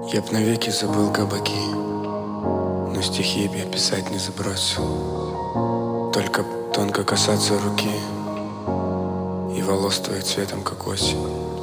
Я б навеки забыл кабаки, но стихи б я писать не забросил. Только тонко касаться руки и волос твоих цветом, как осень.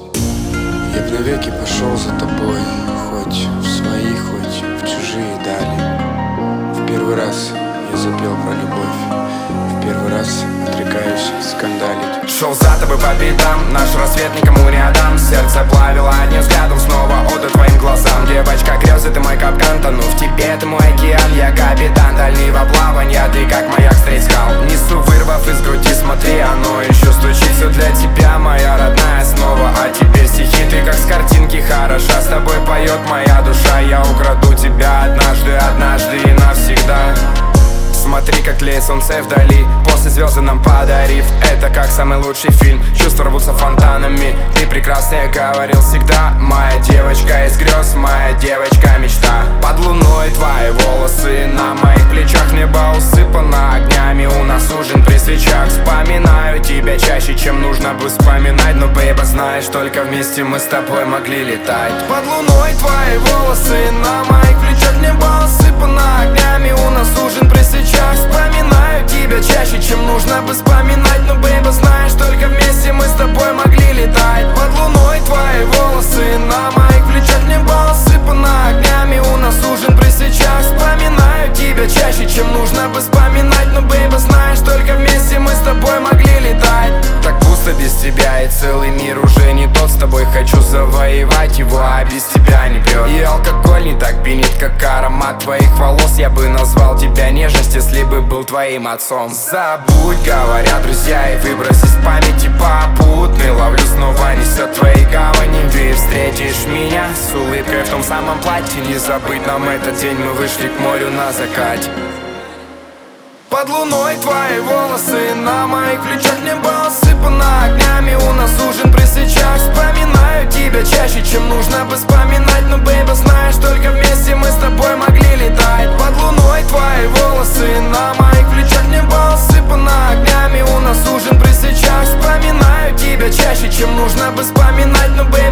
Я б навеки пошел за тобой, хоть в свои, хоть в чужие дали. В первый раз я запел про любовь, в первый раз отрекаюсь скандалить. Шел за тобой по пятам, наш рассвет никому не отдам. Сердце плавило одним взглядом, снова отдаю твоим глазам. Девочка, грезы, ты мой капкан, тону в тебе, ты мой океан. Я капитан дальнего плавания, ты как маяк средь скал. Несу, вырвав из груди, смотри, оно еще стучит. Все для тебя, моя родная, снова. А теперь стихи, ты как с картинки хороша. С тобой поет моя душа, я украду тебя однажды и навсегда. Смотри, как тлеет солнце вдали, после звезды нам подарив. Это как самый лучший фильм, чувства рвутся фонтанами. Ты прекрасная, говорил всегда, моя девочка из грез, моя девочка мечта. Под луной твои волосы на моих плечах, небо усыпано огнями, у нас ужин при свечах. Вспоминаю тебя чаще, чем нужно бы вспоминать, но, бейба, знаешь, только вместе мы с тобой могли летать. Под луной твои волосы на моих плечах, небо усыпано огнями, у нас ужин при свечах. Вспоминаю тебя чаще, чем нужно бы вспоминать, но, бейба, знаешь, только вместе мы с тобой могли летать. Под луной твои волосы на моих плечах, небо усыпано огнями, у нас ужин при свечах. Вспоминаю тебя чаще, чем нужно бы вспоминать, но, бейба, знаешь, только вместе мы с тобой могли летать. Так пусто без тебя, и целый мир уже не тот. С тобой хочу завоевать его, а без тебя не прет. И алкоголь не так пьянит, как аромат твоих волос. Я бы назвал тебя нежность, если бы был твоим отцом. Забудь, говорят друзья, и выбрось из памяти попутный. Ловлю, снова несет твои гавани. Ты встретишь меня с улыбкой в том самом платье. Не забыть нам этот день, мы вышли к морю на закате. Под луной твои волосы на моих плечах, небо усыпано огнями, у нас ужин при свечах. Вспоминаю тебя чаще, чем нужно бы вспоминать, но, бейба, знаешь, только вместе мы с тобой могли летать. Под луной твои волосы на моих плечах, небо усыпано огнями, у нас ужин при свечах. Вспоминаю тебя чаще, чем нужно бы вспоминать, но, бейба,